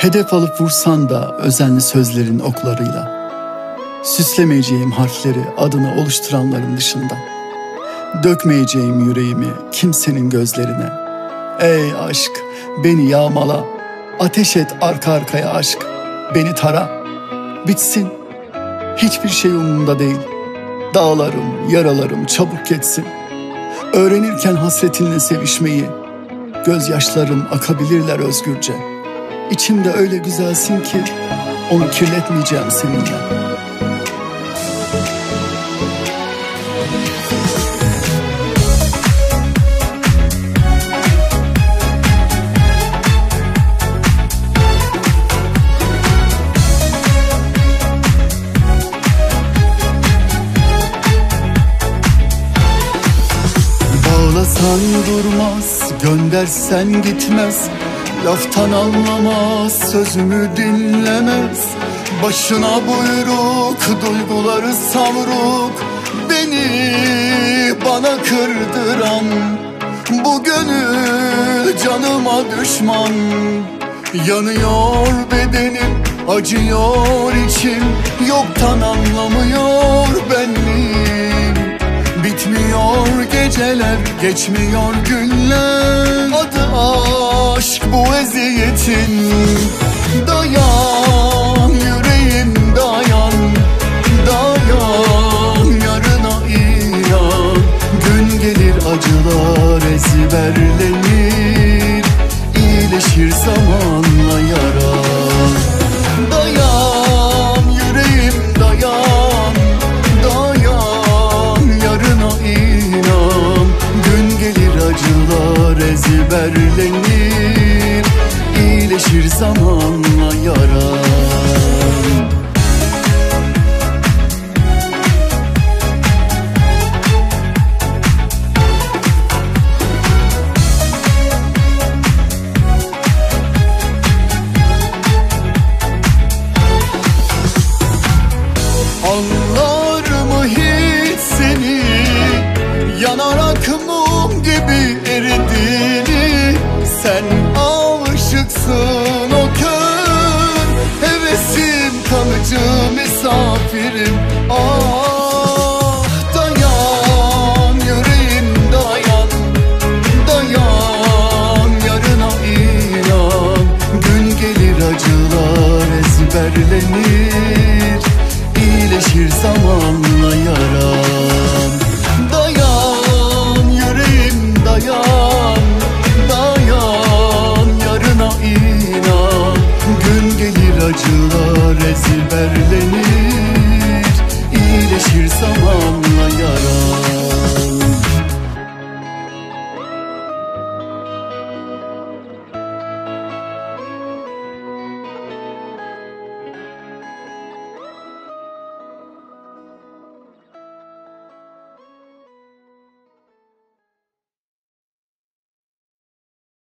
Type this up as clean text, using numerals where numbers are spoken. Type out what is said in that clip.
Hedef alıp vursan da özenli sözlerin oklarıyla, süslemeyeceğim harfleri adını oluşturanların dışında, dökmeyeceğim yüreğimi kimsenin gözlerine. Ey aşk, beni yağmala, ateş et arka arkaya aşk, beni tara, bitsin, hiçbir şey umurumda değil. Dağlarım, yaralarım çabuk geçsin. Öğrenirken hasretinle sevişmeyi, gözyaşlarım akabilirler özgürce. İçimde öyle güzelsin ki onu kirletmeyeceğim seninle. Bağlasan durmaz, göndersen gitmez, laftan anlamaz, sözümü dinlemez. Başına buyruk, duyguları savruk, beni bana kırdıran bu gönül canıma düşman. Yanıyor bedenim, acıyor içim, yoktan anlamıyor benliğim. Bitmiyor geceler, geçmiyor günler, adı aşk bu eziyetin. Dayan yüreğim dayan, dayan yarına inan. Gün gelir acılar ezberlenir, iyileşir zamanla yaran. Dayan yüreğim dayan, dayan yarına inan. Gün gelir acılar ezberlenir, iyileşir zamanla yaran. Anlar mı hiç seni, yanarak mum gibi eridiğini? Sen aşıksın o kör, hevesim kalıcı misafirim. Ah dayan yüreğim dayan, dayan yarına inan. Gün gelir acılar ezberlenir,